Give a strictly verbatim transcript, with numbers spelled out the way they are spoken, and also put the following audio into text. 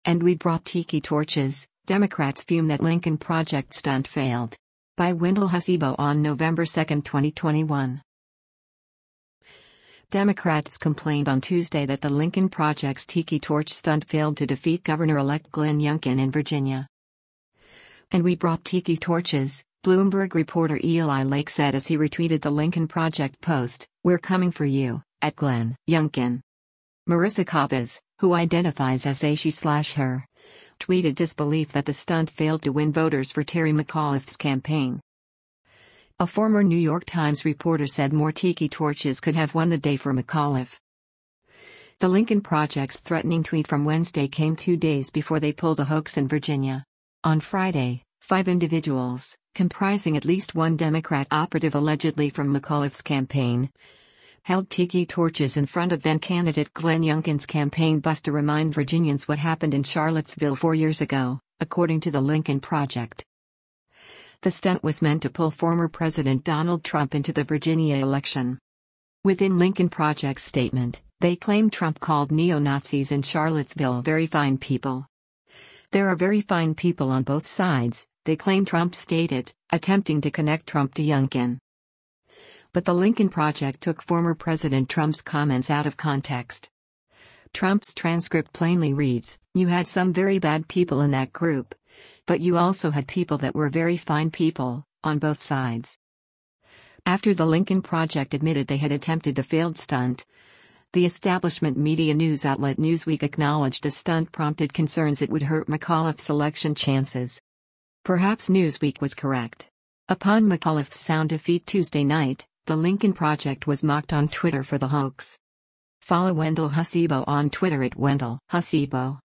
And we brought tiki torches, Democrats fume that Lincoln Project stunt failed. By Wendell Hasibo on November second, twenty twenty-one. Democrats complained on Tuesday that the Lincoln Project's tiki torch stunt failed to defeat Governor-elect Glenn Youngkin in Virginia. And we brought tiki torches, Bloomberg reporter Eli Lake said as he retweeted the Lincoln Project post, "We're coming for you," at Glenn Youngkin. Marissa Cobbs, who identifies as a she slash her, tweeted disbelief that the stunt failed to win voters for Terry McAuliffe's campaign. A former New York Times reporter said more tiki torches could have won the day for McAuliffe. The Lincoln Project's threatening tweet from Wednesday came two days before they pulled a hoax in Virginia. On Friday, five individuals, comprising at least one Democrat operative allegedly from McAuliffe's campaign, held tiki torches in front of then-candidate Glenn Youngkin's campaign bus to remind Virginians what happened in Charlottesville four years ago, according to the Lincoln Project. The stunt was meant to pull former President Donald Trump into the Virginia election. Within Lincoln Project's statement, they claim Trump called neo-Nazis in Charlottesville very fine people. "There are very fine people on both sides," they claim Trump stated, attempting to connect Trump to Youngkin. But the Lincoln Project took former President Trump's comments out of context. Trump's transcript plainly reads, "You had some very bad people in that group. But you also had people that were very fine people, on both sides." After the Lincoln Project admitted they had attempted the failed stunt, the establishment media news outlet Newsweek acknowledged the stunt prompted concerns it would hurt McAuliffe's election chances. Perhaps Newsweek was correct. Upon McAuliffe's sound defeat Tuesday night, the Lincoln Project was mocked on Twitter for the hoax. Follow Wendell Hasibo on Twitter at Wendell Hasibo.